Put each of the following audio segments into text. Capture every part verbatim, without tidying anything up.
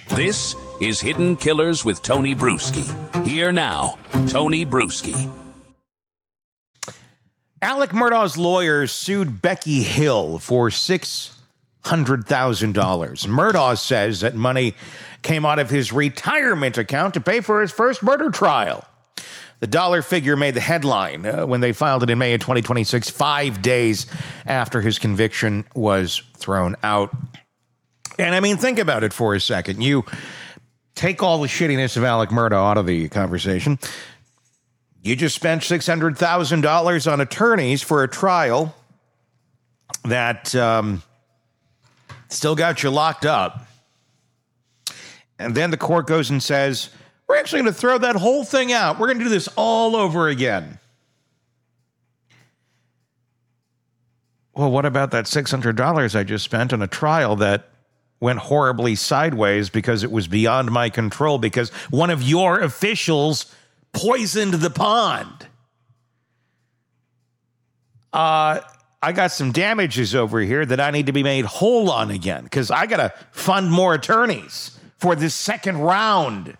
This is Hidden Killers with Tony Bruschi. Here now, Tony Bruschi. Alec Murdaugh's lawyers sued Becky Hill for six hundred thousand dollars. Murdaugh says that money came out of his retirement account to pay for his first murder trial. The dollar figure made the headline uh, when they filed it in May of twenty twenty-six, five days after his conviction was thrown out. And I mean, think about it for a second. You take all the shittiness of Alec Murdaugh out of the conversation. You just spent six hundred thousand dollars on attorneys for a trial that um, still got you locked up. And then the court goes and says, we're actually going to throw that whole thing out. We're going to do this all over again. Well, what about that six hundred dollars I just spent on a trial that went horribly sideways because it was beyond my control because one of your officials poisoned the pond? Uh, I got some damages over here that I need to be made whole on again because I got to fund more attorneys for this second round.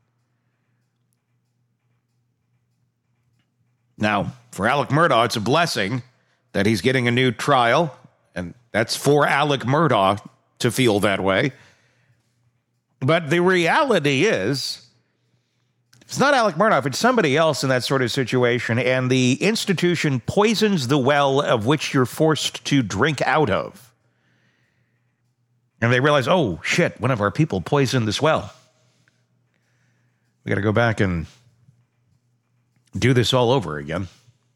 Now, for Alec Murdaugh, it's a blessing that he's getting a new trial, and that's for Alec Murdaugh to feel that way. But the reality is, it's not Alec Murdaugh, it's somebody else in that sort of situation, and the institution poisons the well of which you're forced to drink out of. And they realize, oh, shit, one of our people poisoned this well. We got to go back and do this all over again.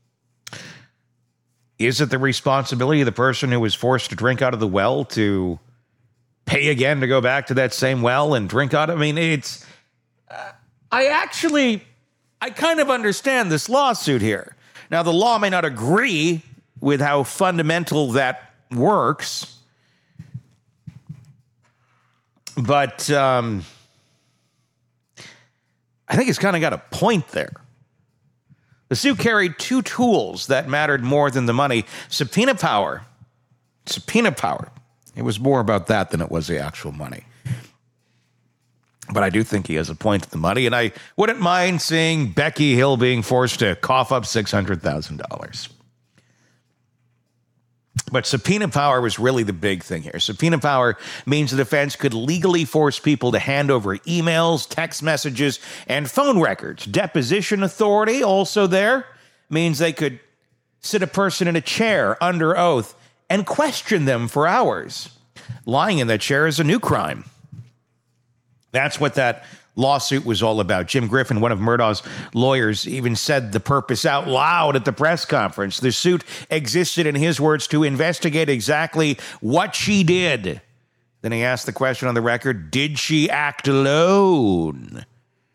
Is it the responsibility of the person who was forced to drink out of the well to pay again to go back to that same well and drink out of it? I mean, it's... Uh, I actually... I kind of understand this lawsuit here. Now, the law may not agree with how fundamental that works, but um, I think it's kind of got a point there. The suit carried two tools that mattered more than the money. Subpoena power. Subpoena power. It was more about that than it was the actual money. But I do think he has a point to the money, and I wouldn't mind seeing Becky Hill being forced to cough up six hundred thousand dollars. But subpoena power was really the big thing here. Subpoena power means the defense could legally force people to hand over emails, text messages, and phone records. Deposition authority, also there, means they could sit a person in a chair under oath and question them for hours. Lying in that chair is a new crime. That's what that lawsuit was all about. Jim Griffin, one of Murdaugh's lawyers, even said the purpose out loud at the press conference. The suit existed, in his words, to investigate exactly what she did. Then he asked the question on the record, did she act alone?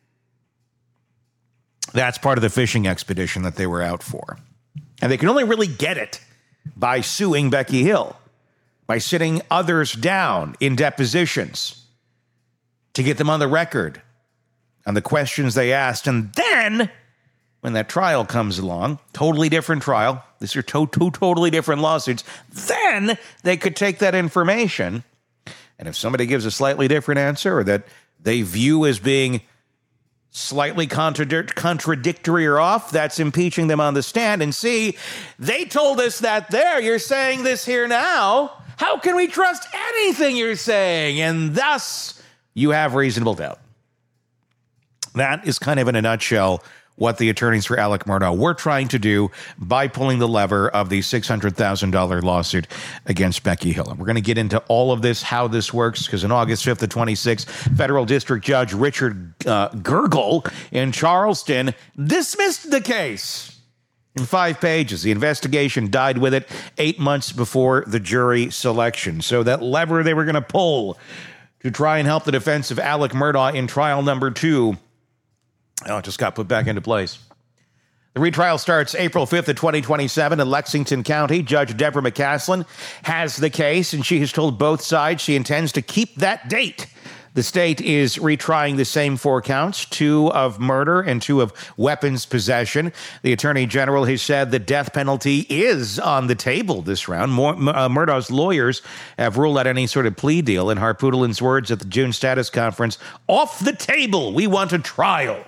That's part of the fishing expedition that they were out for. And they can only really get it by suing Becky Hill, by sitting others down in depositions to get them on the record on the questions they asked. And then, when that trial comes along, totally different trial, these are two, two totally different lawsuits, then they could take that information, and if somebody gives a slightly different answer or that they view as being slightly contradic- contradictory or off, that's impeaching them on the stand. And see, they told us that there, you're saying this here now. How can we trust anything you're saying? And thus, you have reasonable doubt. That is kind of in a nutshell what the attorneys for Alec Murdaugh were trying to do by pulling the lever of the six hundred thousand dollars lawsuit against Becky Hill. And we're going to get into all of this, how this works, because on August fifth of twenty-six, federal district judge Richard uh, Gergel in Charleston dismissed the case in five pages. The investigation died with it eight months before the jury selection. So that lever they were going to pull to try and help the defense of Alec Murdaugh in trial number two, oh, it just got put back into place. The retrial starts April fifth of twenty twenty-seven in Lexington County. Judge Deborah McCaslin has the case, and she has told both sides she intends to keep that date. The state is retrying the same four counts, two of murder and two of weapons possession. The attorney general has said the death penalty is on the table this round. More, uh, Murdaugh's lawyers have ruled out any sort of plea deal. In Harpootlian's words at the June status conference, off the table, we want a trial.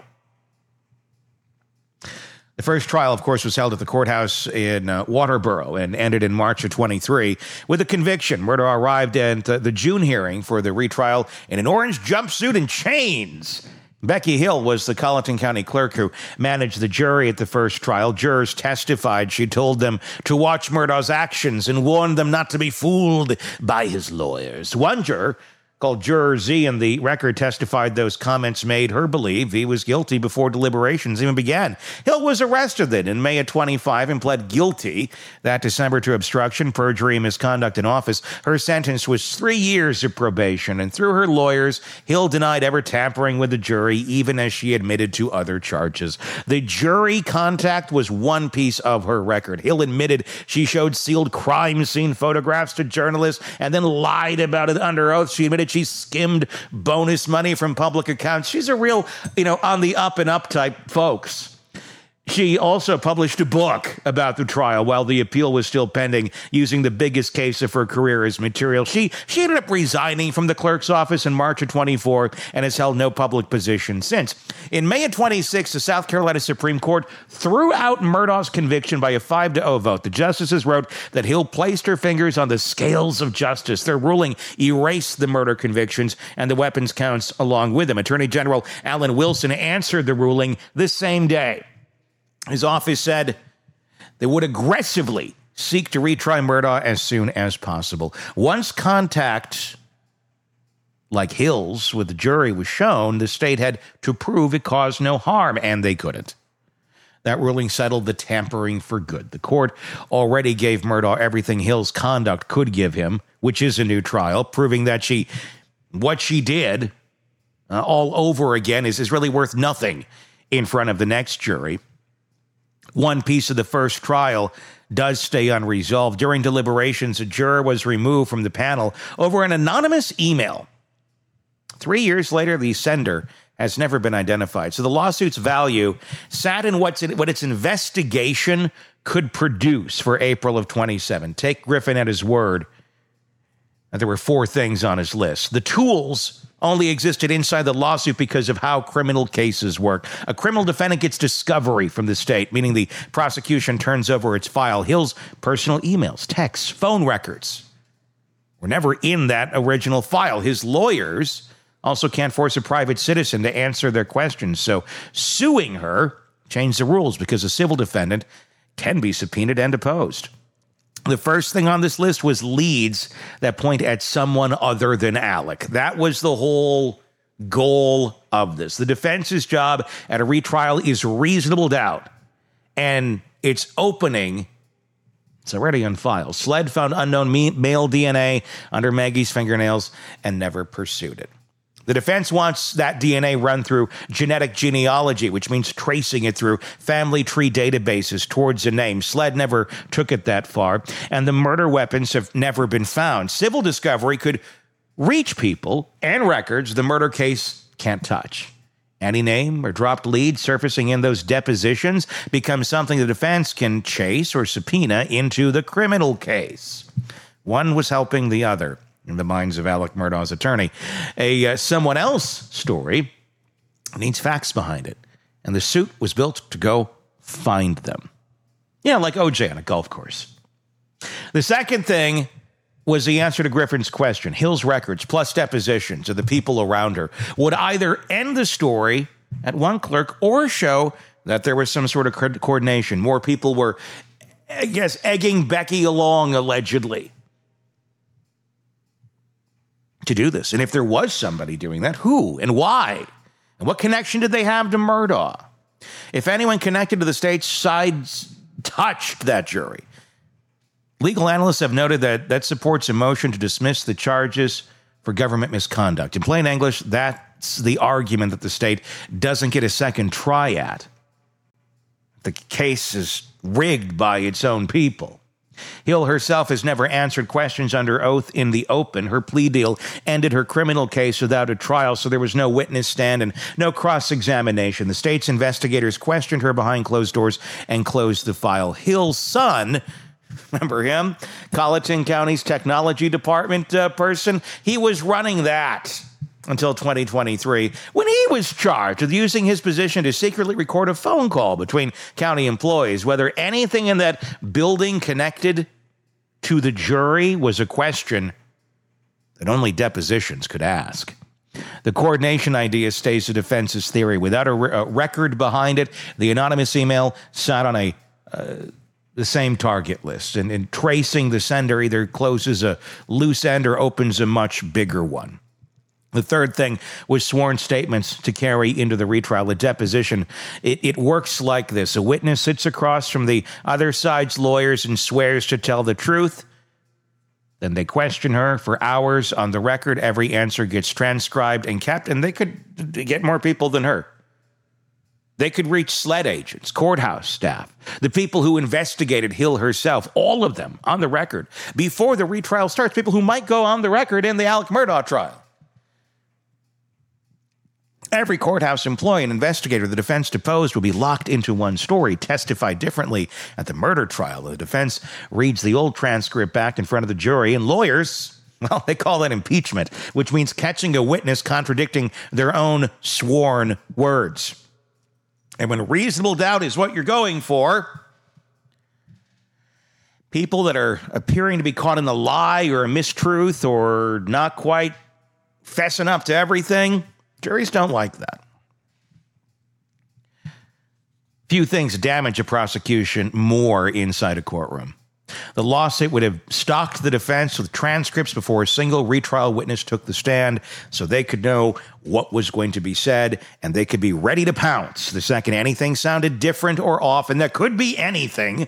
The first trial, of course, was held at the courthouse in uh, Waterboro and ended in March of twenty-three with a conviction. Murdaugh arrived at uh, the June hearing for the retrial in an orange jumpsuit and chains. Becky Hill was the Colleton County clerk who managed the jury at the first trial. Jurors testified she told them to watch Murdaugh's actions and warned them not to be fooled by his lawyers. One juror, called Juror Z, in the record testified those comments made her believe he was guilty before deliberations even began. Hill was arrested then in May of twenty-five and pled guilty that December to obstruction, perjury, and misconduct in office. Her sentence was three years of probation, and through her lawyers, Hill denied ever tampering with the jury, even as she admitted to other charges. The jury contact was one piece of her record. Hill admitted she showed sealed crime scene photographs to journalists and then lied about it under oath. She admitted she skimmed bonus money from public accounts. She's a real, you know, on the up and up type folks. She also published a book about the trial while the appeal was still pending, using the biggest case of her career as material. She she ended up resigning from the clerk's office in March of twenty-four and has held no public position since. In May of twenty-six, the South Carolina Supreme Court threw out Murdaugh's conviction by a five to oh vote. The justices wrote that Hill placed her fingers on the scales of justice. Their ruling erased the murder convictions and the weapons counts along with them. Attorney General Alan Wilson answered the ruling the same day. His office said they would aggressively seek to retry Murdaugh as soon as possible. Once contact like Hill's with the jury was shown, the state had to prove it caused no harm, and they couldn't. That ruling settled the tampering for good. The court already gave Murdaugh everything Hill's conduct could give him, which is a new trial, proving that she, what she did uh, all over again is, is really worth nothing in front of the next jury. One piece of the first trial does stay unresolved. During deliberations, a juror was removed from the panel over an anonymous email. Three years later, the sender has never been identified. So the lawsuit's value sat in what's in, what its investigation could produce for April of twenty-seven. Take Griffin at his word. There were four things on his list. The tools only existed inside the lawsuit because of how criminal cases work. A criminal defendant gets discovery from the state, meaning the prosecution turns over its file. Hill's personal emails, texts, phone records were never in that original file. His lawyers also can't force a private citizen to answer their questions, so suing her changed the rules because a civil defendant can be subpoenaed and deposed. The first thing on this list was leads that point at someone other than Alec. That was the whole goal of this. The defense's job at a retrial is reasonable doubt, and its opening, it's already on file. SLED found unknown me- male D N A under Maggie's fingernails and never pursued it. The defense wants that D N A run through genetic genealogy, which means tracing it through family tree databases towards a name. SLED never took it that far, and the murder weapons have never been found. Civil discovery could reach people and records the murder case can't touch. Any name or dropped lead surfacing in those depositions becomes something the defense can chase or subpoena into the criminal case. One was helping the other in the minds of Alec Murdaugh's attorney. A uh, someone else story needs facts behind it, and the suit was built to go find them. Yeah, like O J on a golf course. The second thing was the answer to Griffin's question. Hill's records plus depositions of the people around her would either end the story at one clerk or show that there was some sort of co- coordination. More people were, I guess, egging Becky along, allegedly, to do this. And if there was somebody doing that, who and why? And what connection did they have to Murdaugh? If anyone connected to the state's side touched that jury. Legal analysts have noted that that supports a motion to dismiss the charges for government misconduct. In plain English, that's the argument that the state doesn't get a second try at. The case is rigged by its own people. Hill herself has never answered questions under oath in the open. Her plea deal ended her criminal case without a trial, so there was no witness stand and no cross-examination. The state's investigators questioned her behind closed doors and closed the file. Hill's son, remember him? Colleton County's technology department uh, person, he was running that until twenty twenty-three, when he was charged with using his position to secretly record a phone call between county employees. Whether anything in that building connected to the jury was a question that only depositions could ask. The coordination idea stays the defense's theory. Without a, re- a record behind it, the anonymous email sat on a uh, the same target list, and, and tracing the sender either closes a loose end or opens a much bigger one. The third thing was sworn statements to carry into the retrial, a deposition. It, it works like this. A witness sits across from the other side's lawyers and swears to tell the truth. Then they question her for hours on the record. Every answer gets transcribed and kept, and they could get more people than her. They could reach SLED agents, courthouse staff, the people who investigated Hill herself, all of them on the record before the retrial starts, people who might go on the record in the Alec Murdaugh trial. Every courthouse employee and investigator the defense deposed will be locked into one story, testify differently at the murder trial. The defense reads the old transcript back in front of the jury, and lawyers, well, they call that impeachment, which means catching a witness contradicting their own sworn words. And when reasonable doubt is what you're going for, people that are appearing to be caught in a lie or a mistruth or not quite fessing up to everything, juries don't like that. Few things damage a prosecution more inside a courtroom. The lawsuit would have stocked the defense with transcripts before a single retrial witness took the stand so they could know what was going to be said, and they could be ready to pounce the second anything sounded different or off, and there could be anything.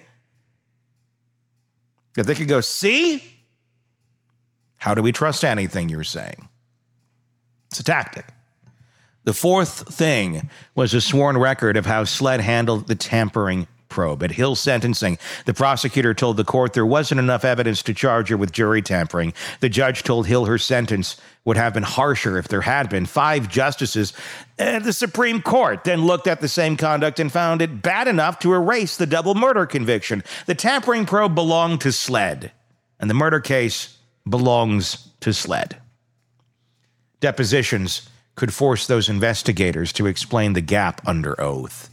If they could go, see? How do we trust anything you're saying? It's a tactic. The fourth thing was a sworn record of how SLED handled the tampering probe. At Hill's sentencing, the prosecutor told the court there wasn't enough evidence to charge her with jury tampering. The judge told Hill her sentence would have been harsher if there had been. Five justices at the Supreme Court then looked at the same conduct and found it bad enough to erase the double murder conviction. The tampering probe belonged to SLED, and the murder case belongs to SLED. Depositions could force those investigators to explain the gap under oath.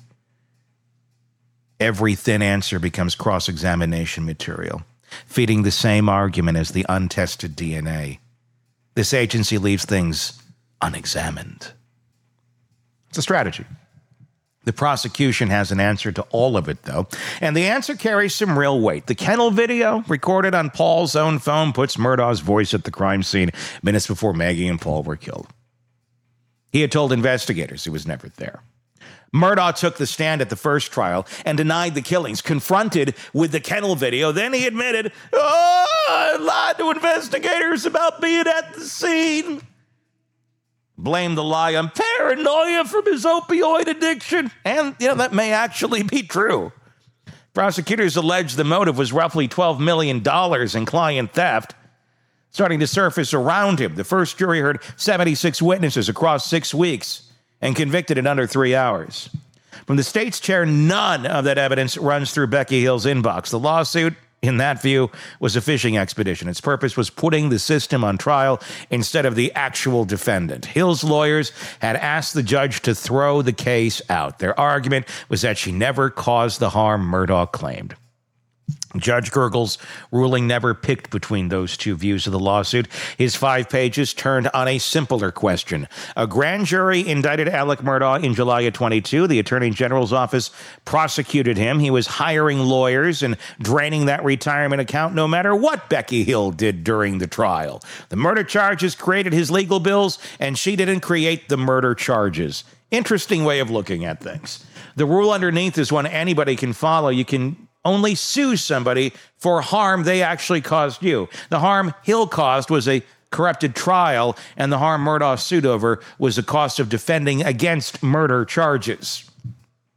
Every thin answer becomes cross-examination material, feeding the same argument as the untested D N A. This agency leaves things unexamined. It's a strategy. The prosecution has an answer to all of it, though, and the answer carries some real weight. The kennel video, recorded on Paul's own phone, puts Murdaugh's voice at the crime scene minutes before Maggie and Paul were killed. He had told investigators he was never there. Murdaugh took the stand at the first trial and denied the killings, confronted with the kennel video. Then he admitted, oh, I lied to investigators about being at the scene. Blamed the lie on paranoia from his opioid addiction. And, you know, that may actually be true. Prosecutors allege the motive was roughly twelve million dollars in client theft, starting to surface around him. The first jury heard seventy-six witnesses across six weeks and convicted in under three hours. From the state's chair, none of that evidence runs through Becky Hill's inbox. The lawsuit, in that view, was a fishing expedition. Its purpose was putting the system on trial instead of the actual defendant. Hill's lawyers had asked the judge to throw the case out. Their argument was that she never caused the harm Murdaugh claimed. Judge Gergel's ruling never picked between those two views of the lawsuit. His five pages turned on a simpler question. A grand jury indicted Alec Murdaugh in July of twenty-two. The Attorney General's office prosecuted him. He was hiring lawyers and draining that retirement account no matter what Becky Hill did during the trial. The murder charges created his legal bills, and she didn't create the murder charges. Interesting way of looking at things. The rule underneath is one anybody can follow. You can only sue somebody for harm they actually caused you. The harm Hill caused was a corrupted trial, and the harm Murdaugh sued over was the cost of defending against murder charges.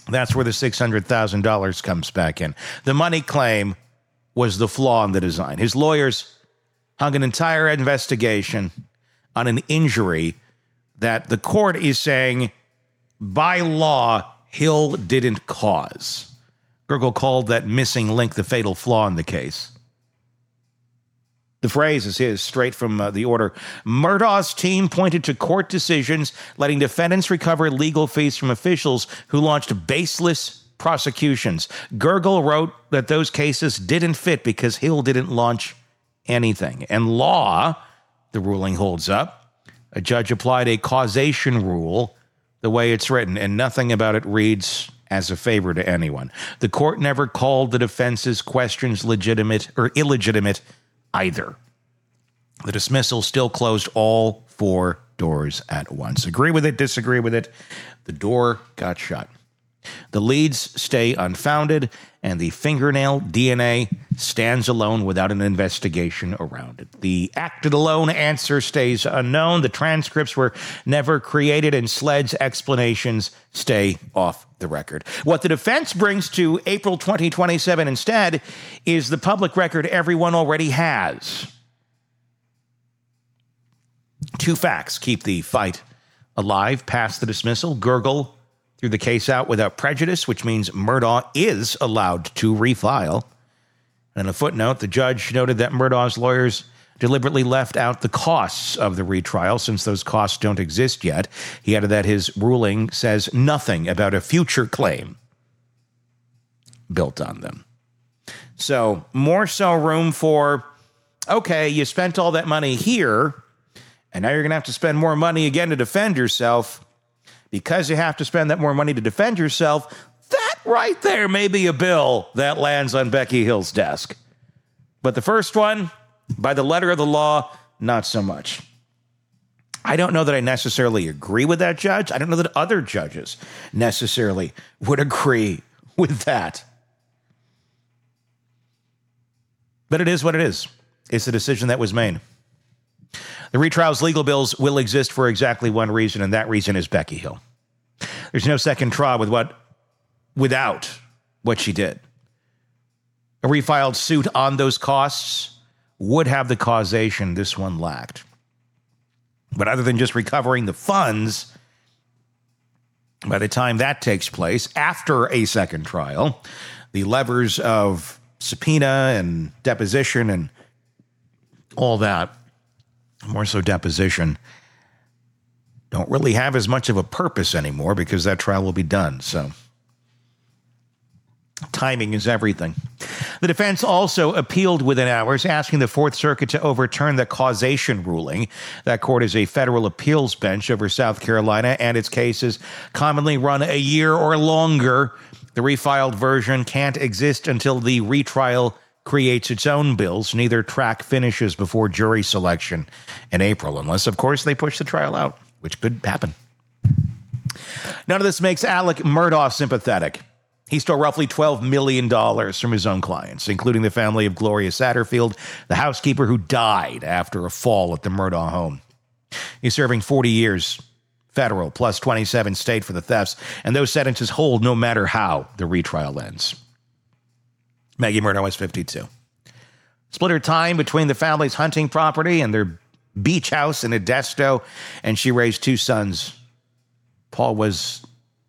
That's where the six hundred thousand dollars comes back in. The money claim was the flaw in the design. His lawyers hung an entire investigation on an injury that the court is saying, by law, Hill didn't cause. Gergel called that missing link the fatal flaw in the case. The phrase is his, straight from uh, the order. Murdaugh's team pointed to court decisions letting defendants recover legal fees from officials who launched baseless prosecutions. Gergel wrote that those cases didn't fit because Hill didn't launch anything. And law, the ruling holds up, a judge applied a causation rule the way it's written, and nothing about it reads as a favor to anyone. The court never called the defense's questions legitimate or illegitimate either. The dismissal still closed all four doors at once. Agree with it, disagree with it, the door got shut. The leads stay unfounded, and the fingernail D N A stands alone without an investigation around it. The acted alone answer stays unknown. The transcripts were never created, and Sled's explanations stay off the record. What the defense brings to April twenty twenty-seven instead is the public record everyone already has. Two facts keep the fight alive past the dismissal. Gergel threw the case out without prejudice, which means Murdaugh is allowed to refile. And in a footnote, the judge noted that Murdaugh's lawyers deliberately left out the costs of the retrial since those costs don't exist yet. He added that his ruling says nothing about a future claim built on them. So more so room for, okay, you spent all that money here, and now you're going to have to spend more money again to defend yourself. Because you have to spend that more money to defend yourself, that right there may be a bill that lands on Becky Hill's desk. But the first one, by the letter of the law, not so much. I don't know that I necessarily agree with that judge. I don't know that other judges necessarily would agree with that. But it is what it is. It's the decision that was made. The retrial's legal bills will exist for exactly one reason, and that reason is Becky Hill. There's no second trial with what, without what she did. A refiled suit on those costs would have the causation this one lacked. But other than just recovering the funds, by the time that takes place, after a second trial, the levers of subpoena and deposition and all that, more so deposition, don't really have as much of a purpose anymore because that trial will be done. So timing is everything. The defense also appealed within hours, asking the Fourth Circuit to overturn the causation ruling. That court is a federal appeals bench over South Carolina, and its cases commonly run a year or longer. The refiled version can't exist until the retrial creates its own bills. Neither track finishes before jury selection in April, unless, of course, they push the trial out, which could happen. None of this makes Alec Murdaugh sympathetic. He stole roughly twelve million dollars from his own clients, including the family of Gloria Satterfield, the housekeeper who died after a fall at the Murdaugh home. He's serving forty years federal plus twenty-seven state for the thefts, and those sentences hold no matter how the retrial ends. Maggie Murdaugh was fifty-two. Split her time between the family's hunting property and their beach house in Modesto, and she raised two sons. Paul was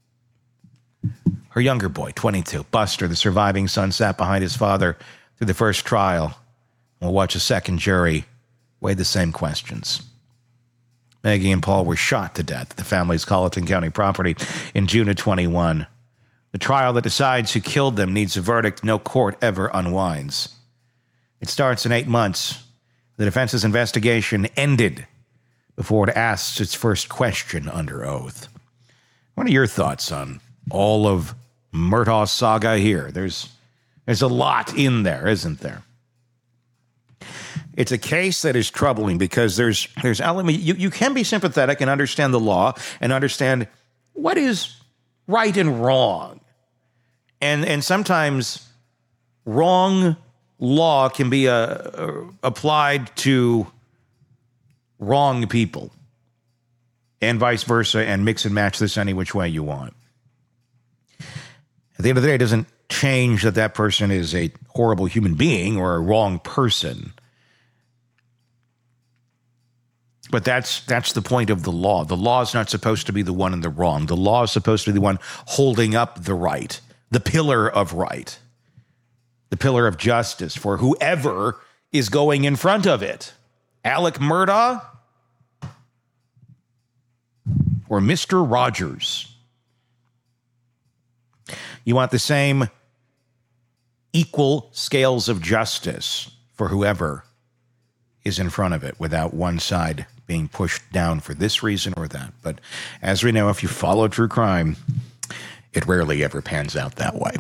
her younger boy, twenty-two. Buster, the surviving son, sat behind his father through the first trial. We'll watch a second jury weigh the same questions. Maggie and Paul were shot to death at the family's Colleton County property in June of twenty-one. The trial that decides who killed them needs a verdict no court ever unwinds. It starts in eight months. The defense's investigation ended before it asks its first question under oath. What are your thoughts on all of Murdaugh's saga here? There's, there's a lot in there, isn't there? It's a case that is troubling because there's there's element you, you can be sympathetic and understand the law and understand what is right and wrong. And and sometimes wrong law can be uh, uh, applied to wrong people and vice versa, and mix and match this any which way you want. At the end of the day, it doesn't change that that person is a horrible human being or a wrong person. But that's that's the point of the law. The law is not supposed to be the one in the wrong. The law is supposed to be the one holding up the right, the pillar of right, the pillar of justice for whoever is going in front of it. Alec Murdaugh or Mister Rogers. You want the same equal scales of justice for whoever is in front of it without one side being pushed down for this reason or that. But as we know, if you follow true crime, it rarely ever pans out that way.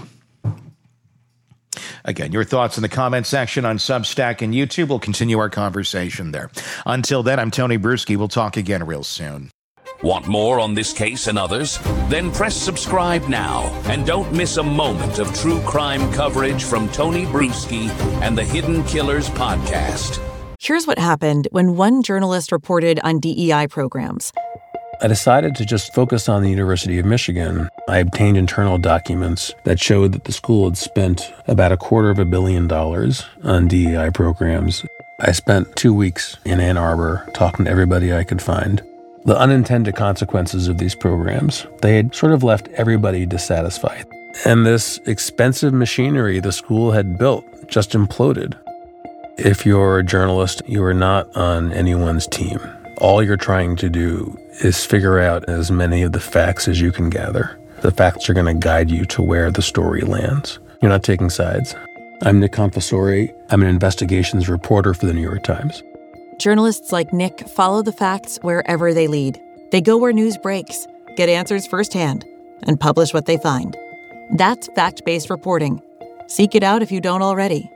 Again, your thoughts in the comment section on Substack and YouTube. We'll continue our conversation there. Until then, I'm Tony Bruschi. We'll talk again real soon. Want more on this case and others? Then press subscribe now and don't miss a moment of true crime coverage from Tony Bruschi and the Hidden Killers podcast. Here's what happened when one journalist reported on D E I programs. I decided to just focus on the University of Michigan. I obtained internal documents that showed that the school had spent about a quarter of a billion dollars on D E I programs. I spent two weeks in Ann Arbor talking to everybody I could find. The unintended consequences of these programs, they had sort of left everybody dissatisfied. And this expensive machinery the school had built just imploded. If you're a journalist, you are not on anyone's team. All you're trying to do is figure out as many of the facts as you can gather. The facts are going to guide you to where the story lands. You're not taking sides. I'm Nick Confessori. I'm an investigations reporter for the New York Times. Journalists like Nick follow the facts wherever they lead. They go where news breaks, get answers firsthand, and publish what they find. That's fact-based reporting. Seek it out if you don't already.